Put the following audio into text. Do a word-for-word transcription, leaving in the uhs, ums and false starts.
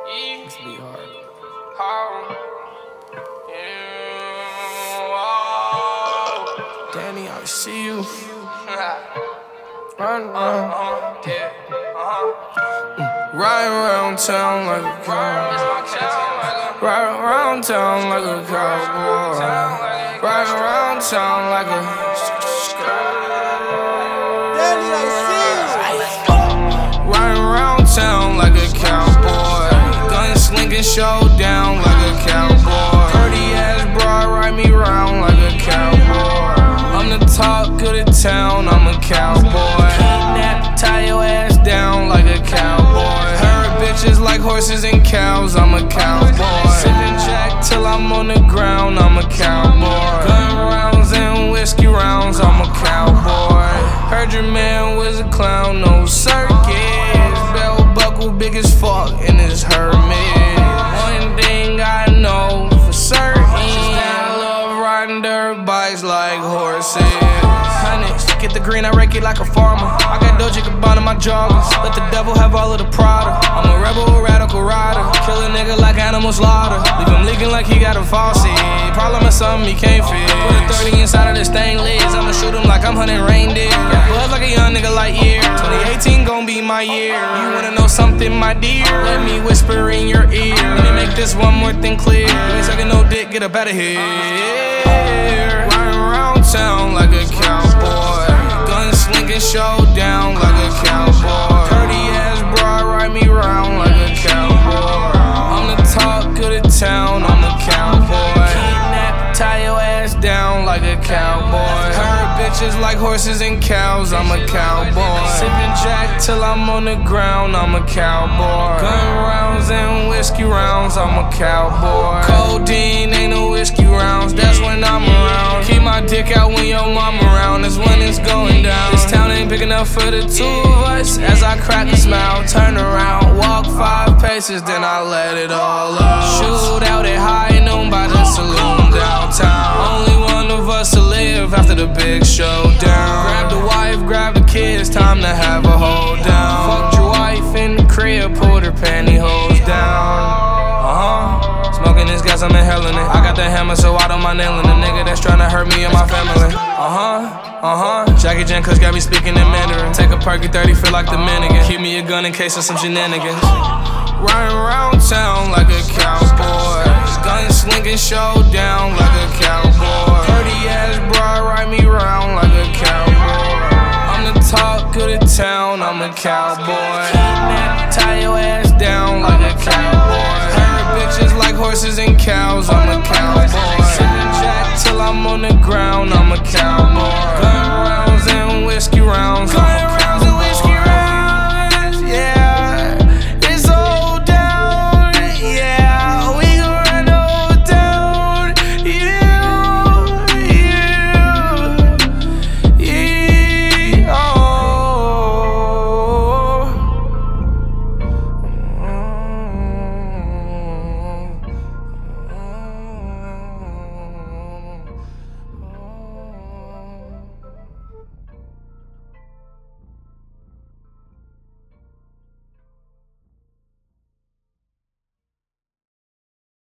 This be hard. Danny, I see you. Run around, ride around town like a cowboy. Ride around town like a cowboy. Ride around town like a. Danny, I see you. Ride around town like a cowboy. Gun slinging showdown like a cowboy. Dirty ass broad ride me round like a cowboy. I'm the talk of the town, I'm a cowboy. Kidnap, tie your ass down like a cowboy. Heard bitches like horses and cows, I'm a cowboy. Sippin' Jack till I'm on the ground, I'm a cowboy. Gun rounds and whiskey rounds, I'm a cowboy. Heard your man was a clown, no circus. Belt buckle big as fuck in his Hermes. One thing I know for certain, I love riding dirt bikes like horses. Honey, get the green, I rake it like a farmer. I got Dolce Gabbana in my joggers. Let the devil have all of the Prada. I'm a rebel, a radical rider. Kill a nigga like animal slaughter. Leave him leaking like he got a faucet. Problem is something he can't fix. Put a thirty inside of this stainless. I'ma shoot him like I'm hunting reindeer. Got blood like a young nigga like year. twenty eighteen gon' be my year. You wanna know something, my dear? Let me whisper in your ear. Let me make this one more thing clear. You ain't sucking no dick, get up out of here. Riding around town like a cowboy. Gun slinging showdown like a cowboy. Dirty ass broad ride me round like a cowboy. I'm the talk of the town, I'm a cowboy. Kidnap, tie your ass down like a cowboy. Heard bitches like horses and cows, I'm a cowboy. Sippin' Jack till I'm on the ground, I'm a cowboy. Gun rounds and whiskey rounds, I'm a cowboy. Codeine ain't no whiskey rounds, that's when I'm around. Keep my dick out when your mom around, that's when it's going down. This town ain't big enough for the two of us. As I crack a smile, turn around, walk five paces, then I let it all out. Shoot out at high noon by the saloon downtown. Only one of us to live after the big showdown. Grab the wife, grab the kids, time to have a hold down. Fucked your wife in the crib, pulled her pantyhose down. Uh-huh. Smoking this gas, I'm inhaling it. I got the hammer, so I don't mind nailing a nigga that's tryna hurt me and my family. Uh-huh, uh-huh. Jackie Chan Kush got me speaking in Mandarin. Take a perky thirty, feel like the Dominican. Keep me a gun in case of some shenanigans. Riding around town like a cowboy. Gun slinging showdown like a cowboy. Dirty ass broad ride me round like a cowboy. I'm the talk of the town, I'm a cowboy. Kidnap, tie your ass down like a cowboy. Heard bitches like horses and cows, I'm a cowboy. Sippin' Jack till I'm on the ground, I'm a cowboy.